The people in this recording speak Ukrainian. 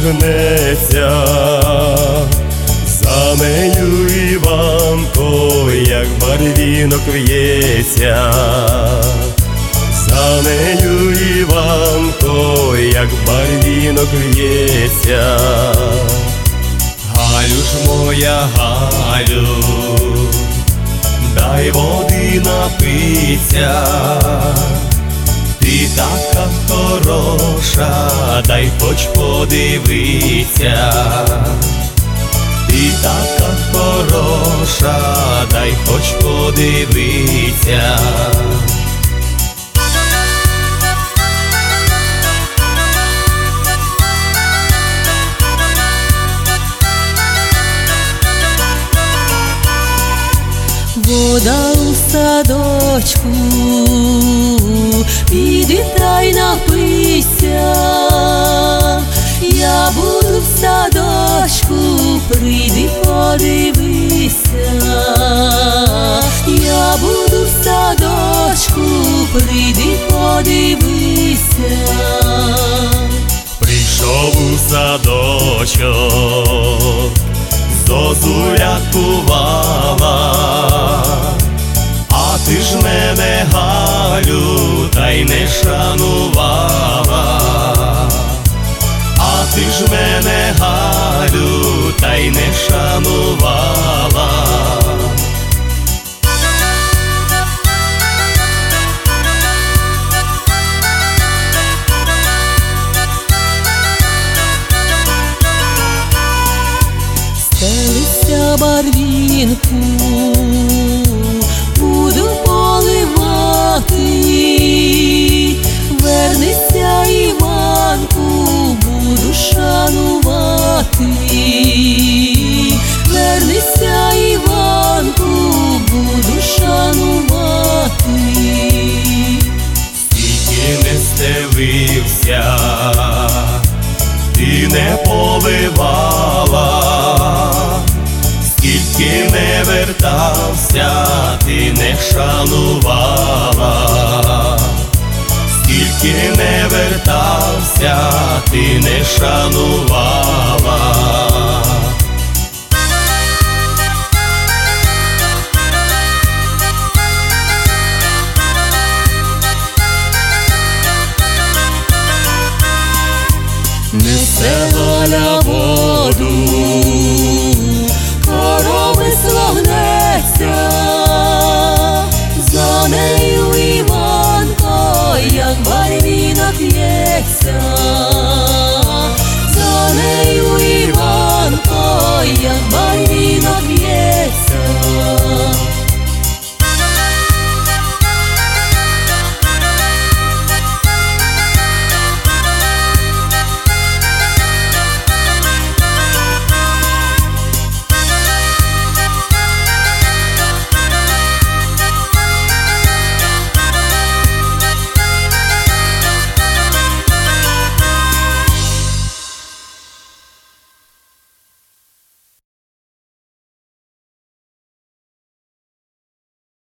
гнеться, за нею Іванко, як барвінок в'ється, за нею Іванко, як барвінок в'ється. Галю ж моя, Галю, дай води напиться, ти така хороша, дай хоч подивиться. Ти така хороша, дай хоч подивиться. Вода у садочку, піди та й напийся. Я буду в садочку, прийди подивися. Я буду в садочку, прийди подивися. Прийшов у садочок, зозуля кувала, а ти ж мене, Галю, та й не шанувала. А ти ж мене, Галю, та й не шанувала. Стелися барвінку, буду поливати. Вернися, Іванку, буду шанувати. Вернися, Іванку, буду шанувати. Скільки не стелився, ти не поливала, скільки не вертався, ти не шанувала. Скільки не вертався, ти не шанувала.